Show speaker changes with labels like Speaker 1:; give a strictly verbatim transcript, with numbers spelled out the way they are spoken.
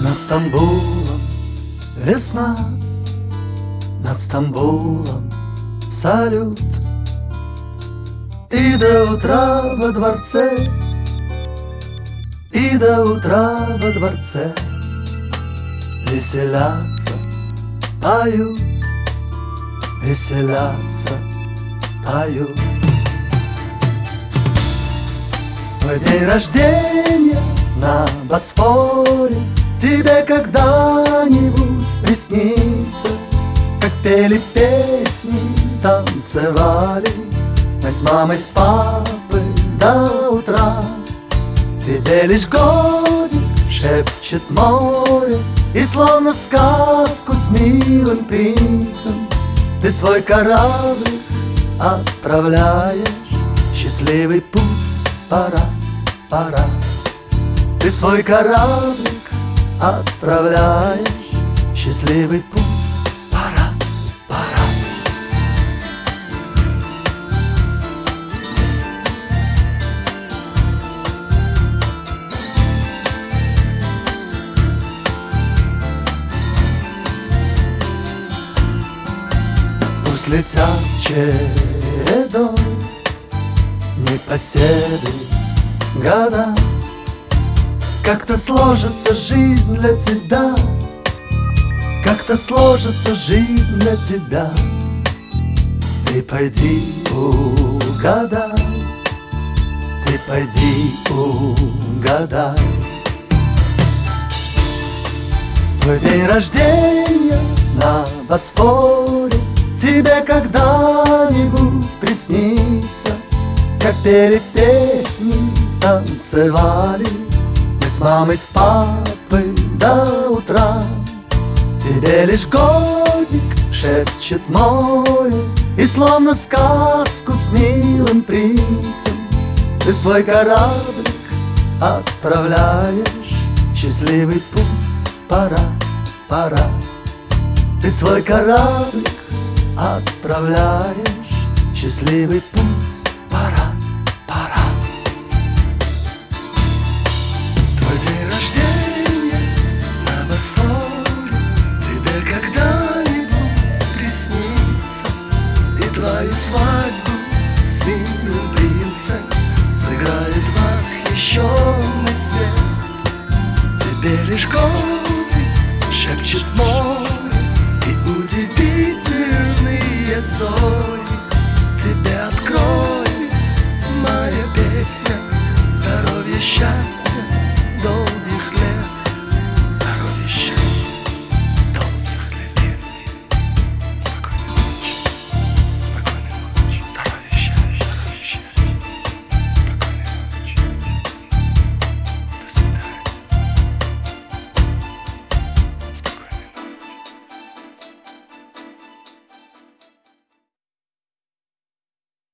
Speaker 1: Над Стамбулом весна, над Стамбулом салют. И до утра во дворце, и до утра во дворце веселятся, поют, веселятся, поют. Твой день рождения на Босфоре тебе когда-нибудь приснится, как пели песни, танцевали мы с мамой, с папой до утра. Тебе лишь годик, шепчет море, и словно в сказку с милым принцем ты свой кораблик отправляешь. Счастливый путь, пора, пора. Ты свой кораблик отправляешь. Счастливый путь, пора, пора. Пусть летят чередой непоседы года, как-то сложится жизнь для тебя, как-то сложится жизнь для тебя. Ты пойди угадай, ты пойди угадай. Твой день рождения на Босфоре тебе когда-нибудь приснится, как пели песни, танцевали мы с мамой, с папой до утра. Тебе лишь годик, шепчет море, и словно в сказку с милым принцем ты свой кораблик отправляешь. Счастливый путь, пора, пора. Ты свой кораблик отправляешь. Счастливый путь, пора, пора. Твой день рождения на Босфоре тебе когда-нибудь приснится, и твою свадьбу с милым принцем сыграет восхищенный свет. Тебе лишь годик, шепчет море, и удивительные зори тебе откроет моя песня. Здоровья, счастья, долгих